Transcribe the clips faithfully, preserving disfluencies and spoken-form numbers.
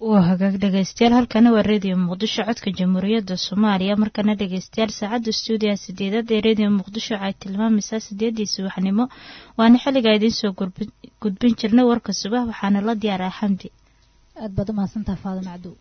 وهاجاك dhageystayaal halkana waa radio muqdisho codka jamhuuriyadda Soomaaliya markana dhageystayaal saacada stuudiga sideedad ee radio muqdisho ay tilmaamaysaa sideedii subaxnimo waana xilliga idin soo gudbin jirnay warka subax waxaana la diyaaray Xamdi aad baad u mahadsantahay Faadimo Cabdu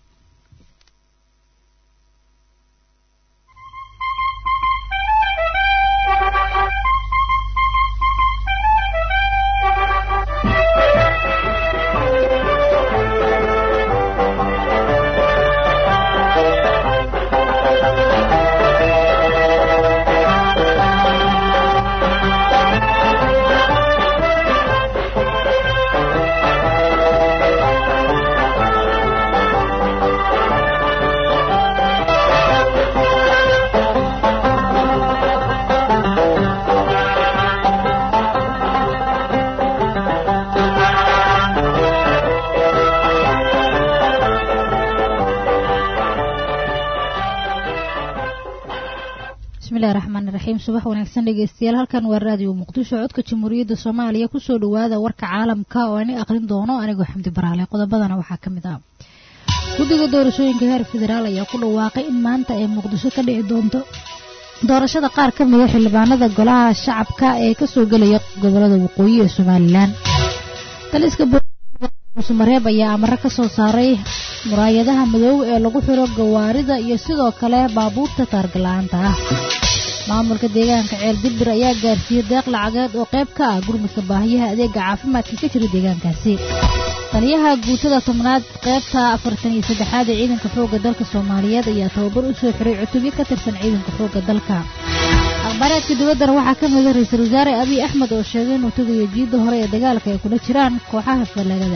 subax wanaagsan dhageystayaal halkan waa radio muqdisho codka jamhuuriyadda Soomaaliya ku soo dhawaada warka caalamka oo aan aqrin doono anigoo Xamdi Baraale qodobadana waxa kamid ah guddiga doorashooyinka heer federaal ayaa ku dhawaaqay in maanta ay muqdisho ka dhici doonto doorashada qaar ka mid ah xildhibaanada golaha shacabka ee ka soo galaya gobolada waqooyi ee Soomaaliland taliska Soomareeb ayaa amar ka soo saaray muraayadaha madow ee lagu xiro gawaarida iyo sidoo kale baabuurta taargalaanta ah maamulka deegaanka ceel dibir ayaa gaarsiiyay deeq lacageed oo qayb ka ah gurmadka baahiyaha adeega caafimaadka ka jira deegaankaasi taliyaha guutada tobnaad qaybta afartan iyo saddexaad ee ciidanka xoogga dalka Soomaaliyeed ayaa tababar u soo xiray cutubyo ka tirsan ciidanka xoogga dalka akhbaraadka dibadda waxaa ka mid ah ra'iisul wasaare Abiy Ahmed oo sheegay inuu tagayo jiida hore ee dagaalka ay kula jiraan kooxaha fallaagada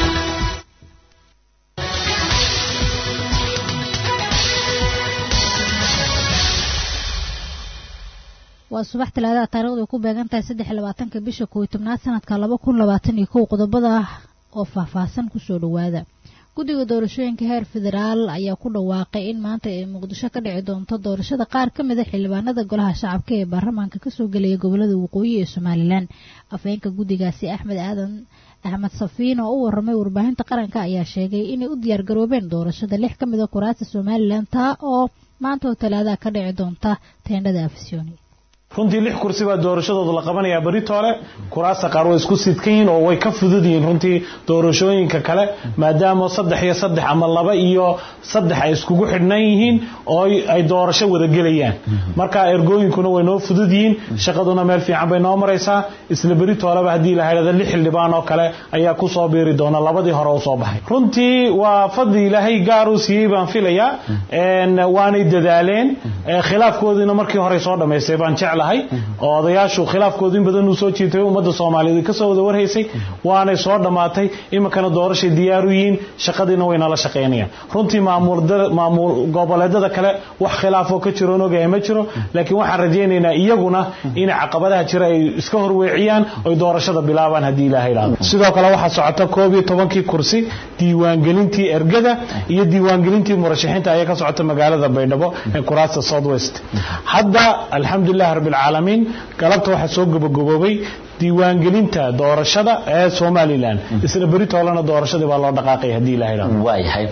waa subax talaada taariikhdu ku beegan tahay saddex iyo labaatanka bisha koob iyo tobnaad sanadka laba kun labaatan iyo kow qodobada oo faahfaahsan ku soo dhawaada guddiga doorashooyinka heer federaal ayaa ku dhawaaqay in maanta ay muqdisho ka dhici doonto doorashada qaar ka mid ah xildhibaanada golaha shacabka ee baarlamaanka ka soo galaya gobolada waqooyi ee Soomaaliland afeenka guddigaasi Axmed Aadan Ahmed Safiin oo u warramay warbaahinta qaranka ayaa sheegay inay u diyaar garoobeen doorashada lix ka mid ah kuraasta Soomaaliland taa oo maanta oo talaada ka dhici doonta teendhada Afisyooni runtii lix kursi baa doorashadooda la qabanayaa baritoole kuraasta qaar way isku sidkayn oo way ka fudud yihiin runtii doorashooyinka kale maadaama saddex iyo saddex ama laba iyo saddex ay iskugu xidhnan yihiin oo ay doorasho wada gelayaan marka ergooyinkuna way noo fudud yihiin shaqaduna meel fiican bay noo maraysaa isla baritooleba haddii la hay'ado lix xildhibaan oo kale ayaa ku soo biiri doona labadii hore oo soo baxay runtii waa fadli ilaahay gaar u siiyay baan filayaa een waanay dadaaleen khilaafkoodina markii hore soo dhameystay baan jecel oo odayaashu khilaafkoodu in badan uu soo jiitay ummadda Soomaaliyeed ka soo wada warhaysay waana soo dhamaatay imakana doorasho diyaar u yihiin shaqadiina wayna la shaqeynayaan runtii maamulada maamul goboleedada kale wax khilaaf oo ka jiro oogay ma jiro laakiin waxaan rajaynaynaa iyaguna in caqabadaha jira ay iska horweeciyaan oo doorashada bilaabaan hadii Ilaahay ilaalo sidoo kale waxa socota koob iyo toban kursi diiwaan gelintii ergada iyo diiwaan gelintii murashaxiinta ayaa ka socota magaalada Baydhabo ee kuraasta South West hadda alxamdulillah العالمين قلبت واحد سوق بجوبي ديوان جلينتا دورشة ee Somaliland isla baritoolana doorashada baa loo dhaqaaqay hadii la helo way hay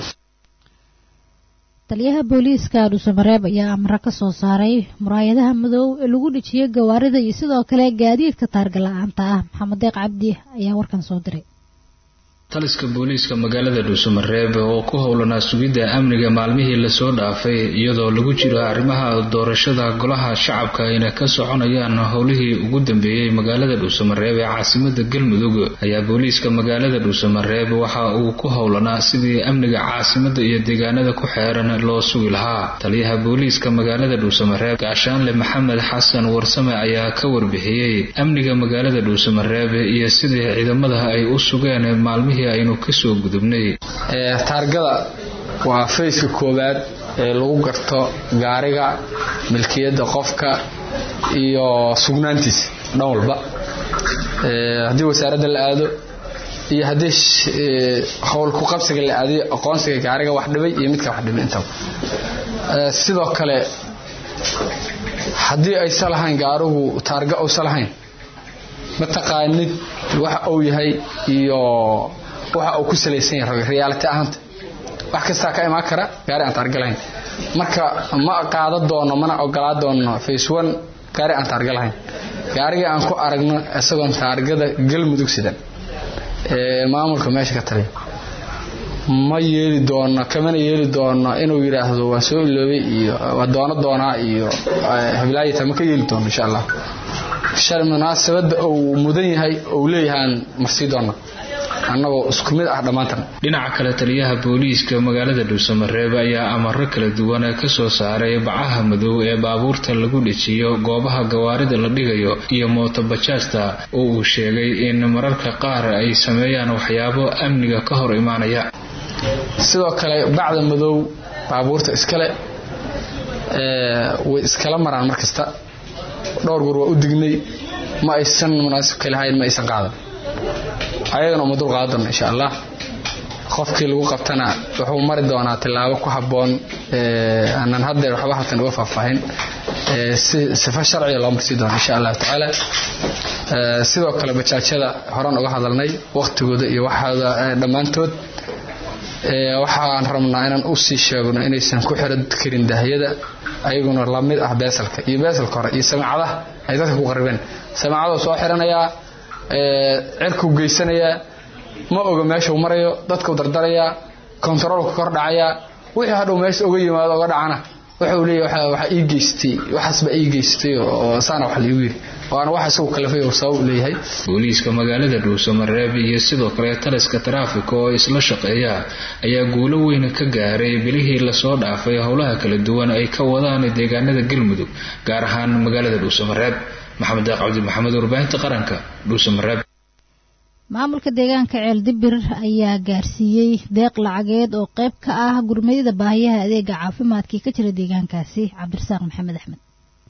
taliyaha booliiska Soomareeb ayaa amar ka soo saaray muraayadaha madow ee lagu dhijiyay gawaarida iyo sidoo kale gaadiidka taargalaanta ah Maxamed Deeq Cabdi ayaa warkan soo diray taliska booliiska magaalada Dhuusamareeb oo ku howlanaa sugidda amniga maalmihii la soo dhaafay iyadoo lagu jiro arrimaha doorashada golaha shacabka ayna ka soconayaan howlihii ugu dambeeyay magaalada Dhuusamareeb ee caasimadda Galmudug ayaa booliiska magaalada Dhuusamareeb waxa uu ku howlanaa sidii amniga caasimadda iyo deegaanada ku xeeran loo sugi lahaa taliyaha booliiska magaalada Dhuusamareeb Gaashaanle Maxamed Xasan Warsame ayaa ka warbixiyay amniga magaalada Dhuusamareeb iyo sidii ciidamada ay u sugeen maalmihii aynu ka soo gudubnay ee taargada waa fayska koowaad ee lagu garto gaariga milkiyada qofka iyo sugnaantiisa dhawlba ee hadii wasaaradda la aado iyo hadii hawl ku qabsiga la aado aqoonsiga gaariga wax dhibay iyo midka wax dhibay inta ee sidoo kale hadii ay salahayn gaarigu taarga oo salahayn mataqaanid waxa uu yahay iyo waxa uu ku saleysan yahay reality ahanta wax kasta ka imaan kara gaari aan taargalayn marka ma qaado doono mana ogolaa doono phase one gaari aan taargalayn gaariga aan ku aragno isagoon taargada galmudug sidan ee maamulka meesha ka taliya ma yeeli doono kamana yeeli doono inuu yiraahdo waa soo iloobay iyo waa doono doonaa iyo hablaayta ma ka yeeli doono insha Allah shar munaasabada uu mudan yahay oo leeyahan marsi doono annagoo isku mid ah dhamaantan dhinaca kale taliyaha booliiska magaalada Dhuusamareeb ayaa amarro kala duwan ka soo saaray bacaha madow ee baabuurta lagu dhijiyo goobaha gawaarida la dhigayo iyo mooto bajaajta oo uu sheegay in mararka qaar ay sameeyaan waxyaabo amniga ka hor imaanaya sidoo kale bacda madow baabuurta iskale ee way iskala maraan markasta dhowr goor waa u dignay ma aysan munaasib kale hayn ma aysan qaadan ayagana uma dul qaadan insha Allah qofkii lagu qabtana wuxuu mari doonaa tilaabo ku haboon ee aanan hadda waxba halkan uga faahfaahin ee si sifa sharci loo marsi doono insha Allah taala ee sidoo kale bajaajada horan uga hadalnay waqtigooda iyo waxa dhamaantood ee waxaan rabnaa inaan u sii sheegno inaysan ku xiran karin daahiyada ayaguna la mid ah beesalka iyo beesalka hore iyo samacadaha ay dadka ku qaribeen samacado soo xiranaya ee cirku geysanaya ma oga meesha uu marayo dadka dardaraya controlka kor dhacaya wixii hadhow meesha uga yimaado uga dhacana wuxuu leeyahay waxa ii geystay waxasba ii geystay oo saana wax la yiri waana waxa soo kalafay oo soo leeyahay booliiska magaalada Dhuusamareeb iyo sidoo kale taliska traffic oo isla shaqeeya ayaa guulo weyn ka gaaray bilihii la soo dhaafay howlaha kala duwan ay ka wadaan deegaanada Galmudug gaar ahaan magaalada Dhuusamareeb maxamed Cabdi maxamed warbaahinta qaranka Dhuusamareeb maamulka deegaanka Ceeldibir ayaa gaarsiiyay deeq lacageed oo qayb ka ah gurmadida baahiyaha adeega caafimaadka ka jira deegaankaasi Cabdirasaaq Maxamed Axmed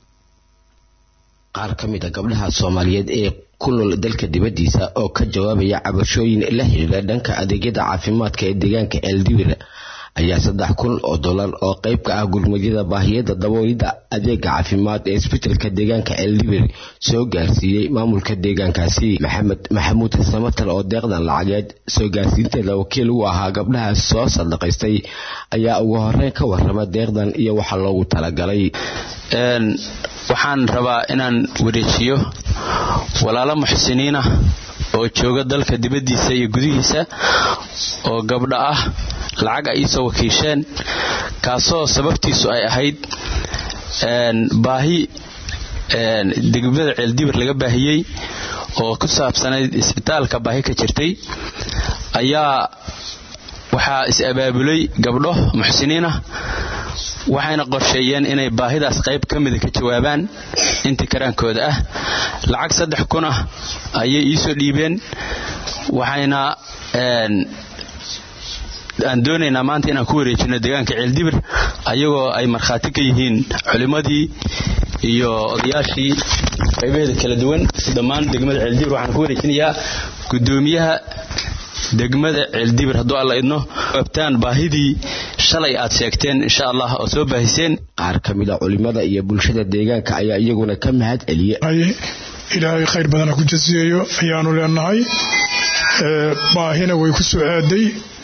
qaar kamid ah gabdhaha Soomaaliyeed ee ku nool dalka dibadiisa oo ka jawaabaya cabashooyin la xiriira dhanka adeegyada caafimaadka ee deegaanka Ceeldibir ayaa saddex kun oo dollar oo qayb ka ah gurmadida baahiyada daboolida adeega caafimaad ee isbitaalka deegaanka Ceeldibir soo gaarsiiyay maamulka deegaankaasi Maxamed Maxamuud Samatal oo deeqdan lacageed soo gaarsiinteeda wakiil u ahaa gabdhaha soo sadaqaystay ayaa ugu horreyn ka warramay deeqdan iyo waxa loogu talagalay een waxaan rabaa inaan wareejiyo walaalo muxsiniina oo jooga dalka dibadiisa iyo gudihiisa oo gabdha ah lacag ay soo wakiisheen kaasoo sababtiisu ay ahayd een baahi een degmada Ceeldibir laga baahiyay oo ku saabsanayd isbitaalka baahi ka jirtay ayaa waxa is abaabulay gabdho muxsiniina waxayna qorsheeyeen inay baahidaas qayb kamid ka jawaabaan inta karaankooda ah lacag saddex kun ah ayay ii soo dhiibeen waxayna een aan doonaynaa maanta inaan ku wareejino deegaanka Ceeldibir ayagoo ay marxaati ka yihiin culimadii iyo odayaashii qaybaheeda kala duwan dhammaan degmada Ceeldibir waxaan ku wareejinayaa gudoomiyaha degmada Ceeldibir hadduu alla idno qabtaan baahidii shalay aad sheegteen insha Allah oo soo baahiseen qaar kamid ah culimada iyo bulshada deegaanka ayaa iyaguna ka mahad celiyay ilaahay khayr badan ku jasiyo ayaanu leenahay ee baahina way ku soo aaday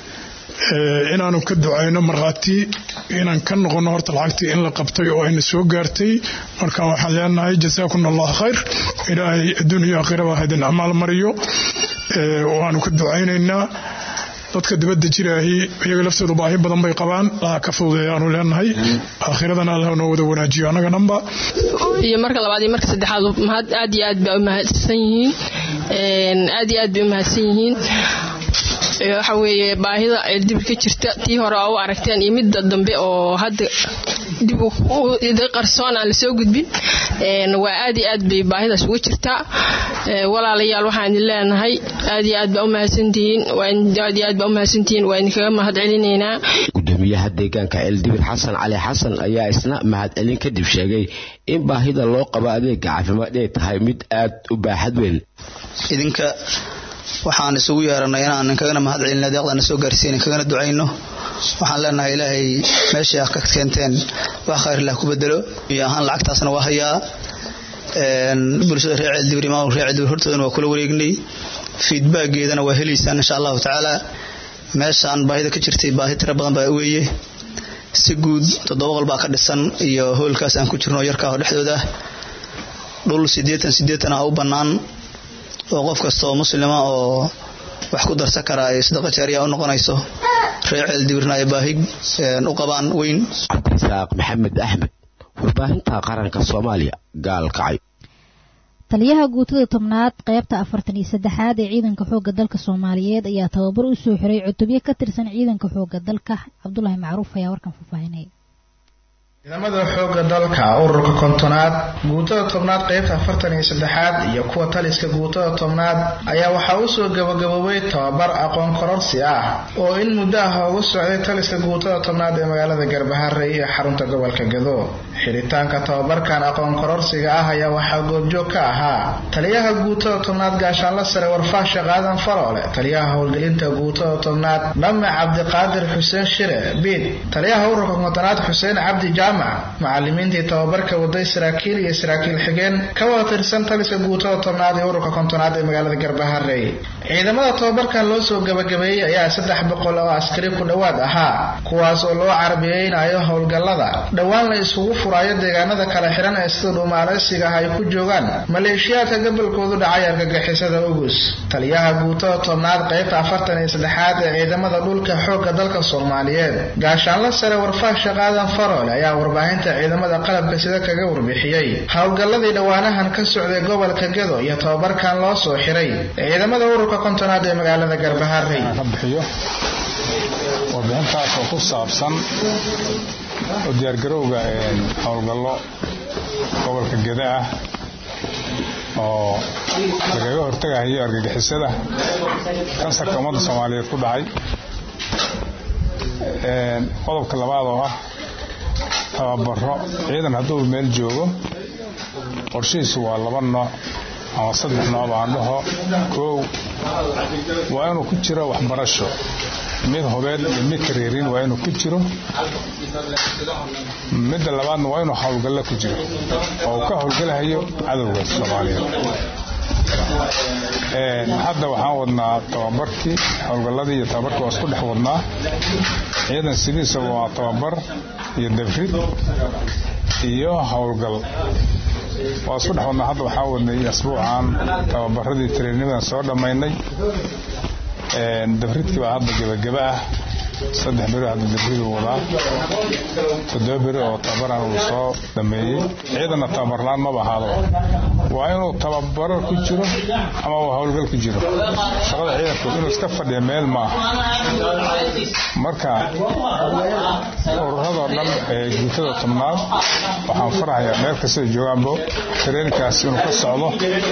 inaanu ka ducayno marqaati inaan ka noqono horta lacagtii in la qabtay oo ayna soo gaartay marka waxaan leenahay jasaakumullahu khayr ilaahay adduunyo aakhiraba hadan amal mariyo ee waanu ka ducaynaynaa dadka dibadda jiraahi iyaga laftoodu baahi badan bay qabaan la ka fududeeyaanu leenahay aakhiradana Allah noo wada wanaajiyo anaga namba iyo marka labaad iyo marka saddexaad mahad aad iyo aad baa u mahadsan yihiin een aad iyo aad baa u mahadsan yihiin waxa weeye baahida Ceeldibir ka jirta tii hore oo aragteen iyo mid dambe oo hadda dib u idin qarsoon aan la soo gudbin een waa aad iyo aad bay baahidaas ugu jirtaa walaalayaal waxaan leenahay aad iyo aad baa u mahadsantihiin waa aad iyo aad baa u mahadsantihiin waa idinkaga mahad celinaynaa gudoomiyaha deegaanka Ceeldibir Xasan Cali Xasan ayaa isna mahad celin kadib sheegay in baahida loo qabo adeeg caafimaad ay tahay mid aad u baaxad weyn idinka waxaan isugu yeeranay inaan kaga mahad celinay deeqdan soo gaarsiin kaga ducayno waxaan leenahay ilaahay meesha aad ka keenteen wax khayr la ku bedelo iyo ahaan lacagtaasna waa hayaa een bulshada reer Ceeldibir ma reer Ceeldibir hortooda waa kula wareegnay feedback-geedana waa heliisaan insha Allah taala meeshaan baahida ka jirtay baahi tiro badan baa weeye si guud toddoba qol baa ka dhisan iyo hoolkaas aan ku jirno yarka oo dhexdooda dhul siddeetan siddeetan ah u bannaan oo qof kasta oo muslima oo wax ku darsan kara ay sadaqa jaariya u noqonayso reer Ceeldibirna ay baahi u qabaan weyn. Cabdisaaq Maxamed Axmed warbaahinta qaranka Soomaaliya gaalkacay. taliyaha guutada tobnaad qaybta afartan iyo saddexaad ee ciidanka xoogga dalka Soomaaliyeed ayaa tababar u soo xiray cutubyo ka tirsan ciidanka xoogga dalka. Cabdullaahi Macruuf ayaa warkan faafahinay. ciidamada xoogga dalka ururka kontonaad guutada tobnaad qaybta afartan iyo saddexaad iyo kuwa taliska guutada tobnaad ayaa waxaa u soo gabagaboobay tababar aqoon kororsi ah oo in muddo ah ugu socday taliska guutada tobnaad ee magaalada Garbaharre iyo xarunta gobolka Gado. xiritaanka tababarkan aqoon kororsiga ah ayaa waxaa goobjoog ka ahaa taliyaha guutada tobnaad gaashaanla sare Warfaasha Qaadan Faroole, taliyaha howlgelinta guutada tobnaad Dhamme Cabdiqaadir Xuseen Shire Biid, taliyaha ururka kontonaad Xuseen Cabdi macallimiintii tababarka waday saraakiil iyo saraakiil xigeen ka wada tirsan taliska guutada tobnaad ee ururka kontonaad ee magaalada Garbaharre. ciidamada tababarkan loo soo gabagabeeyay ayaa saddex boqol oo askari ku dhawaad ahaa kuwaas oo loo carbiyeynayo howlgallada dhawaan la isugu furayo deegaanada kala xiran ee sida dhuumaaleysiga ay ku joogaan maleeshiyaadka gobolkoodu dhacay argagixisada Ugus. taliyaha guutada tobnaad qaybta afartan iyo saddexaad ee ciidamada dhulka xoogga dalka Soomaaliyeed gaashaanla sare Warfaasha Qaadan Faroole ayaa warbaahinta ciidamada qalabka sida kaga warbixiyay howlgalladii dhawaanahan ka socday gobolka Gado iyo tababarkan loo soo xiray ciidamada ururka kontonaad ee magaalada Garbaharre. warbixintaas oo ku saabsan oo diyaargarowga howlgallo gobolka Gado ah oo lagaga hortagayo argagixisada kansarka ummadda Soomaaliyeed ku dhacay. qodobka labaad oo ah tababaro ciidan hadduu meel joogo qorshihiisu waa laba nooc ama saddex nooc baan dhaho. koow waa inuu ku jiro waxbarasho mid hubeed iyo mid kareerin waa inuu ku jiro. midda labaadna waa inuu howlgallo ku jiro oo ka howlgalayo cadowga Soomaaliyeed. hadda waxaan wadnaa tababarkii howlgalladii iyo tababarkii waa isku dhex wadnaa. ciidan sidiisa waa tababar iyo dabrid iyo howlgal waa isku dhex wadnaa. hadda waxaan wadnay asbuucan tababaradii treeninada soo dhammaynay. dabridkii baa hadda gabagaba ah saddex beri hadda dabridu wadaa toddoba beri oo tababaran uu soo dhameeyey. ciidana tababarlaan maba ahaado waa inuu tababaro ku jiro ama uu howlgal ku jiro. shaqada ciidanku inuu iska fadhiyo meel maaha. marka ururadoo dhan ee guutada tobnaad waxaan farahayaa meel kastoo joogaanbo tareenkaas inuu ka socdo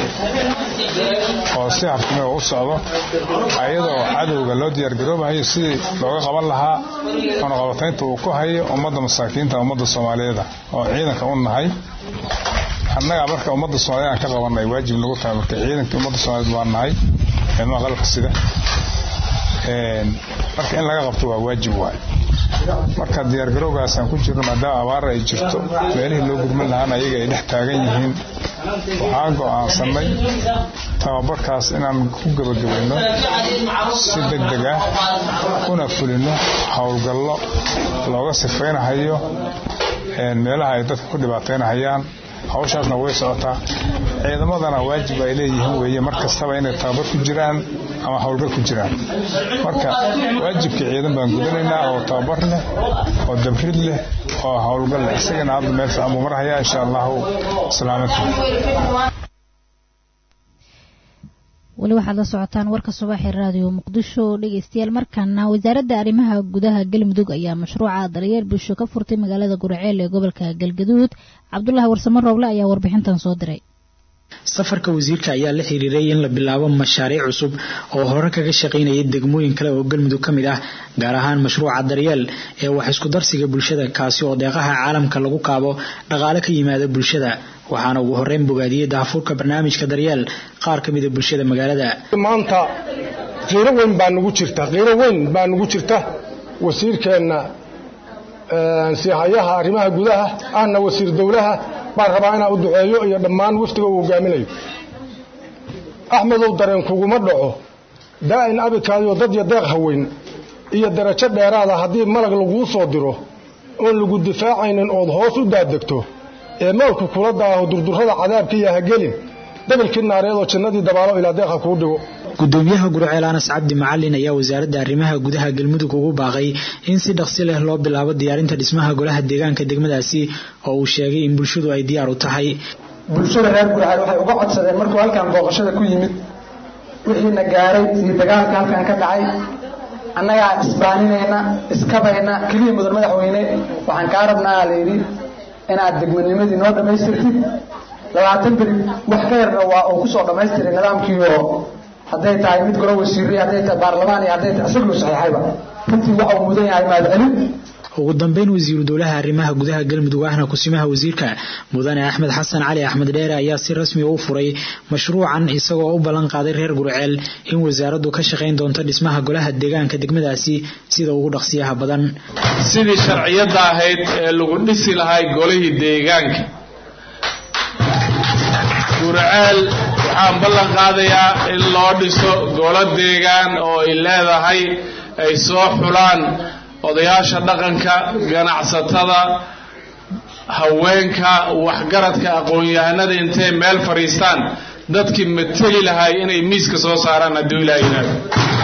oo si hartime u socdo ayadoo cadowga loo diyaargaroobayo sidii looga qaban lahaa ona qabataynta uu ku hayo ummadda masaakiinta ummadda Soomaaliyeed oo ciidanka u nahay. annaga marka ummadda Soomaaliyeed ka qabanay waajib lagu tahay marka ciidanka ummadda Soomaaliyeed waa nahay ama qalabka sida een marka in laga qabto waa waajib waay. marka diyaargarowgaas aan ku jirno maadaama abaar ay jirto meelihii loo gurman lahaa ayaga ay dhex taagan yihiin waxaan go'aansanay tababarkaas inaan ku gabagabayno si degdeg ah kuna fulino howlgallo looga sifeynayo meelaha ay dadka ku dhibaateynayaan. hawshaasna way socotaa. ciidamadana waajib ay leeyihiin weeye mar kastaba inay tababar ku jiraan ama howlgal ku jiraan. marka waajibka ciidan baan gudanaynaa oo tababar leh oo dabrid leh oo howlgal leh. isagana hadda meel fiican buu marahayaa insha allahu salaamatu. wali waxaad la socotaan warka subaxii raadiyo Muqdisho. dhegeystayaal markana wasaaradda arrimaha gudaha Galmudug ayaa mashruuca daryeel bulsho ka furtay magaalada Gurceel ee gobolka Galgaduud. Cabdullaahi Warsamo Rooble ayaa warbixintan soo diray. safarka wasiirka ayaa la xiriiray in la bilaabo mashaariic cusub oo hore kaga shaqeynaya degmooyin kale oo Galmudug kamid ah, gaar ahaan mashruuca daryeel ee wax isku darsiga bulshada kaasi oo deeqaha caalamka lagu qaabo dhaqaale ka yimaada bulshada. waxaana ugu horeyn bogaadiyay daafurka barnaamijka daryeel qaar kamid ah bulshada magaalada. maanta qiiro weyn baa nagu jirta qiiro weyn baa nagu jirta wasiirkeena ee siyahayaha arrimaha gudaha ahna wasiir dawlaha baan rabaa inaan u duceeyo iyo dhammaan waftiga uu hogaaminayo. axmedow dareen kuguma dhaco daa'in abikaayo dad iyo deeq haweyn iyo darajo dheeraada haddii malag laguu soo diro oon lagu difaacaynin ood hoos u daadegto ee maalku kula daaho durdurrada cadaabka iyo hagelin dabalkii naareedoo jannadii dabaalo ilaa deeqa kuu dhigo gudoomiyaha Gurceel Anas Cabdi Macallin ayaa wasaaradda arrimaha gudaha galmudug ugu baaqay in si dhaqsi leh loo bilaabo diyaarinta dhismaha golaha deegaanka degmadaasi oo uu sheegay in bulshadu ay diyaar u tahay bulshada reer Gurceel waxay uga codsadeen markuu halkan booqashada ku yimid wixii na gaaray iyo dagaalka halkan ka dhacay annaga isbaaninayna iskabayna kaliya mudan madaxweyne waxaan ka rabnaa leeyri inaad degmanimadii noo dhamaystirtid labaatan beri wax ka yarna waa uu ku soo dhamaystiray nidaamkii oo hadday tahay mid golo wasiirri hadday tahay baarlamaan iyo hadday tahay isagu saxiixayba runtii waxa uu mudan yahay mahadcelin ugu dambeyn wasiiru dowlaha arrimaha gudaha galmudug ahna kusimaha wasiirka mudane Axmed Xasan Cali Axmed Dheere ayaa si rasmi ah u furay mashruucan isagoo u ballan qaaday reer Gurceel in wasaaraddu ka shaqeyn doonto dhismaha golaha deegaanka degmadaasi sida ugu dhaqsiyaha badan sidii sharciyada ahayd ee lagu dhisi lahaa golihii deegaanka Gurceel waxaan ballan qaadayaa in loo dhiso golo deegaan oo ay leedahay ay soo xulaan odayaasha dhaqanka ganacsatada haweenka waxgaradka aqoon-yahanada intay meel fariistaan dadkii matali lahay inay miiska soo saaraan hadduu ilaahay yiraahdo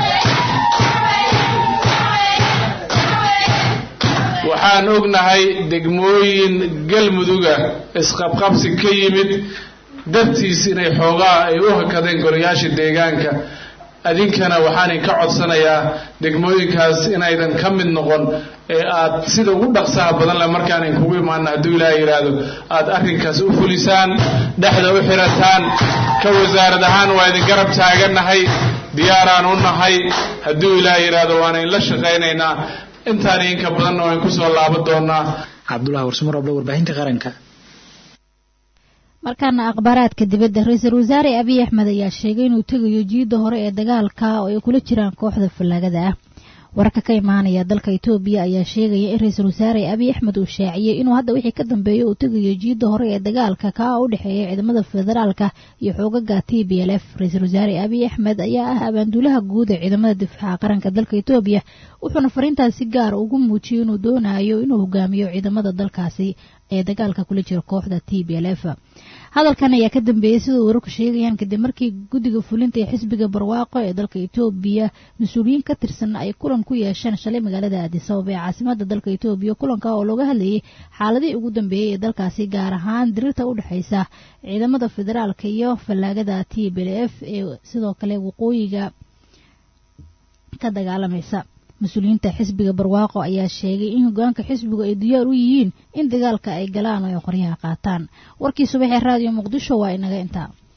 waxaan ognahay degmooyin galmuduga isqabqabsi ka yimid dartiis inay xoogaa ay u hakadeen golayaasha deegaanka adinkana waxaan ka codsanayaa degmooyinkaas inaydan ka mid noqon ee aad sida ugu dhaqsaha badan la markaan in kugu imaano hadduu ilaahay yiraahdo aad arrinkaas u fulisaan dhexda u xirataan ka wasaarad ahaan waa idin garab taaganahay diyaaraan u nahay hadduu ilaahay yiraahdo waana in la shaqaynaynaa intaan inka badan oo aan ku soo laaban doonaa Cabdullaahi Warsamo Roble warbaahinta qaranka markaana akhbaaraadka dibadda ra'iisul wasaare Abiy Ahmed ayaa sheegay inuu tagayo jiida hore ee dagaalka oo ay kula jiraan kooxda falaagada ah warka ka imaanaya dalka Itoobiya ayaa sheegaya in ra'iisul wasaare Abiy Ahmed uu shaaciyay inuu hadda wixii ka dambeeyo uu tagayo jiida hore ee dagaalka ka u dhaxeeya ciidamada federaalka iyo xoogagga T B L F ra'iisul wasaare Abiy Ahmed ayaa ah abaanduulaha guud ee ciidamada difaaca qaranka dalka Itoobiya wuxuuna fariintaas si gaar ugu muujiyay inuu doonayo inuu hogaamiyo ciidamada dalkaasi ee dagaalka kula jira kooxda T B L F hadalkan ayaa ka dambeeyay sida wararku sheegayaan kadib markii guddiga fulinta ee xisbiga barwaaqo ee dalka Itoobiya mas'uuliyiin ka tirsan ay kulan ku yeesheen shalay magaalada Addis Ababa ee caasimadda dalka Itoobiya kulanka oo looga hadlayay xaaladii ugu dambeeyay ee dalkaasi gaar ahaan dirirta u dhaxaysa ciidamada federaalka iyo falaagada T B L F ee sidoo kale waqooyiga ka dagaalamaysa mas-uuliyiinta xisbiga barwaaqo ayaa sheegay in hogaanka xisbigu ay diyaar u yihiin in dagaalka ay galaan oo ay qoryaha qaataan warkii subaxee raadiyo muqdisho waa inaga intaa